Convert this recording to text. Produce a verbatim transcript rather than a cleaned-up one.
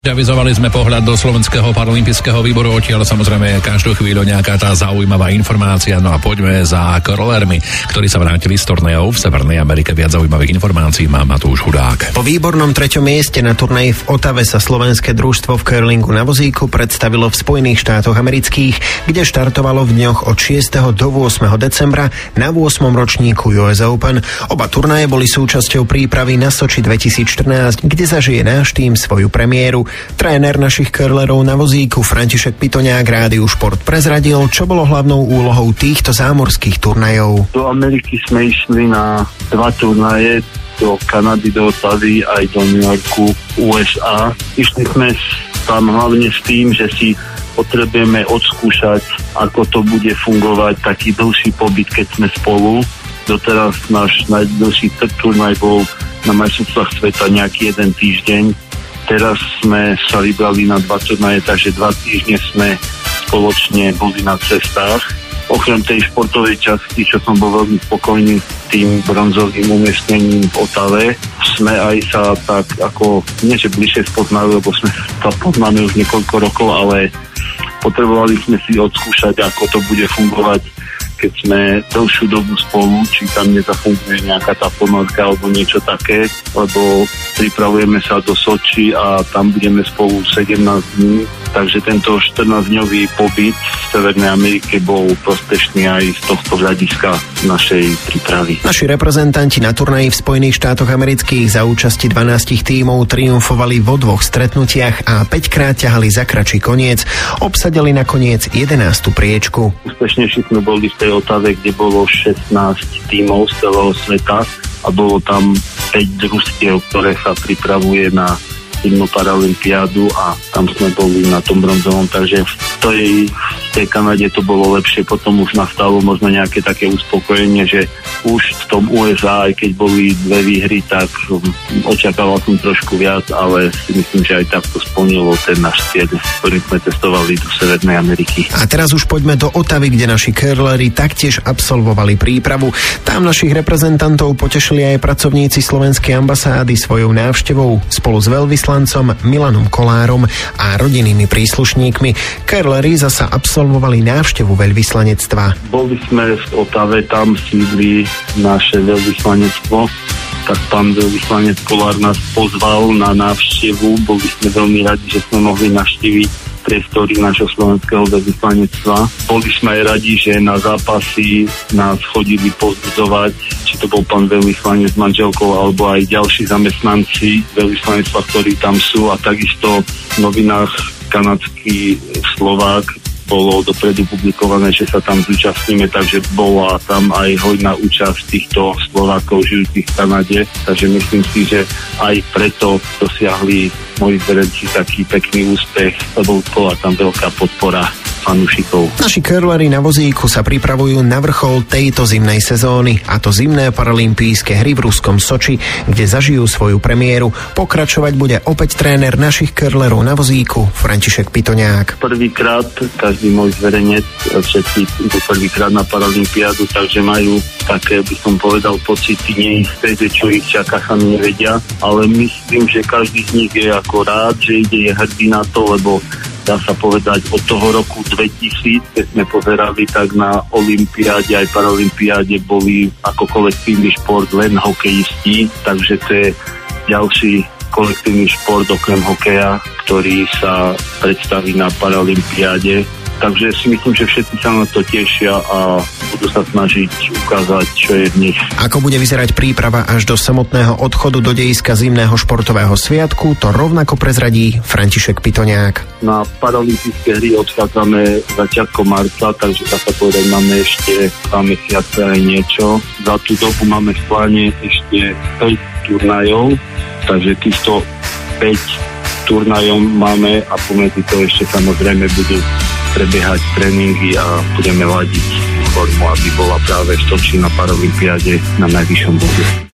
avizovali sme pohľad do slovenského paralympijského výboru, odtiaľ samozrejme každú chvíľu nejaká tá zaujímavá informácia. No a poďme za krolermi, ktorí sa vrátili z turnajov v Severnej Amerike. Viac zaujímavých informácií má Matúš Hudák. Po výbornom treťom mieste na turnaji v Ottawe sa slovenské družstvo v curlingu na vozíku predstavilo v Spojených štátoch amerických, kde štartovalo v dňoch od šiesteho do ôsmeho decembra na ôsmom ročníku ú es Open. Oba turnaje boli súčasťou prípravy na Soči dvetisícštrnásť, kde zažije náš tým svoju premiéru. Tréner našich curlerov na vozíku František Pitoňák Rádiu Šport prezradil, čo bolo hlavnou úlohou týchto zámorských turnajov. Do Ameriky sme išli na dva turnaje, do Kanady, do Ottavy aj do New Yorku, ú es á. Išli sme tam hlavne s tým, že si potrebujeme odskúšať, ako to bude fungovať taký dlhší pobyt, keď sme spolu. Doteraz náš najdlhší turnaj bol na majstrovstvách sveta nejaký jeden týždeň. Teraz sme sa vybrali na dva turnaje, takže dva týždne sme spoločne boli na cestách. Okrem tej športovej časti, čo som bol veľmi spokojný tým bronzovým umiestnením v Ottawe, sme aj sa tak ako, nie že bližšie spoznali, lebo sme sa poznáme už niekoľko rokov, ale potrebovali sme si odskúšať, ako to bude fungovať, keď sme dlhšiu dobu spolu, či tam nezafunguje nejaká tá ponorka alebo niečo také, lebo pripravujeme sa do Soči a tam budeme spolu sedemnásť dní, takže tento štrnásťdňový pobyt v Severnej Amerike bol prospešný aj z tohto hľadiska našej prípravy. Naši reprezentanti na turnaji v Spojených štátoch amerických za účasti dvanástich tímov triumfovali vo dvoch stretnutiach a päťkrát ťahali za kratší koniec. Obsadili nakoniec jedenástu priečku. Úspešnejší sme boli v tej Ottawe, kde bolo šestnásť tímov z celého sveta a bolo tam päť družstiev, ktoré sa pripravuje na zimnú paralympiádu a tam sme boli na tom bronzovom, takže v tej, v tej Kanade to bolo lepšie, potom už nastalo možno nejaké také uspokojenie, že už v tom ú es á, aj keď boli dve výhry, tak očakával som trošku viac, ale si myslím, že aj tak to splnilo ten náš cieľ, ktorý sme testovali do Severnej Ameriky. A teraz už poďme do Ottavy, kde naši curleri taktiež absolvovali prípravu. Tam našich reprezentantov potešili aj pracovníci slovenskej ambasády svojou návštevou spolu s veľvyslancom Milanom Kolárom a rodinnými príslušníkmi. Curleri zasa absolvovali návštevu veľvyslanectva. Boli sme v Ottawe, tam sídli naše veľvyslanectvo, tak pán veľvyslanec Kolár nás pozval na návštevu. Boli sme veľmi radi, že sme mohli navštíviť priestory našho slovenského veľvyslanectva. Boli sme aj radi, že na zápasy nás chodili povzbudzovať, či to bol pán veľvyslanec s manželkou, alebo aj ďalší zamestnanci veľvyslanectva, ktorí tam sú, a takisto v novinách kanadský Slovák bolo dopredu publikované, že sa tam zúčastníme, takže bola tam aj hojná účasť týchto Slovákov žijúcich v Kanade, takže myslím si, že aj preto dosiahli moji zverenci taký pekný úspech, lebo bola tam veľká podpora fanúšikov. Naši curleri na vozíku sa pripravujú na vrchol tejto zimnej sezóny, a to zimné paralympijské hry v ruskom Soči, kde zažijú svoju premiéru. Pokračovať bude opäť tréner našich curlerov na vozíku František Pitoňák. Prvýkrát každý môj zverenec, všetci idú prvýkrát na paralympiádu, takže majú také, by som povedal, pocity neisté, že čo ich čaká, sami nevedia, ale myslím, že každý z nich je ako rád, že ide, je hrdý na to, lebo dá sa povedať, od toho roku dvetisíc, keď sme pozerali, tak na olympiáde aj paralympiáde boli ako kolektívny šport len hokejisti, takže to je ďalší kolektívny šport okrem hokeja, ktorý sa predstaví na paralympiáde. Takže si myslím, že všetci sa na to tešia a budú sa snažiť ukázať, čo je v nich. Ako bude vyzerať príprava až do samotného odchodu do dejiska zimného športového sviatku, to rovnako prezradí František Pitoňák. Na paralympijské hry odchádzame začiatkom marca, takže dá sa povedať, máme ešte dva mesiace aj niečo. Za tú dobu máme v pláne ešte päť turnajov, takže týchto päť turnajov máme a pomedzi to ešte samozrejme budú prebiehať tréningy a budeme ladiť formu, aby bola práve v Soči na paralympiáde na najvyššom bode.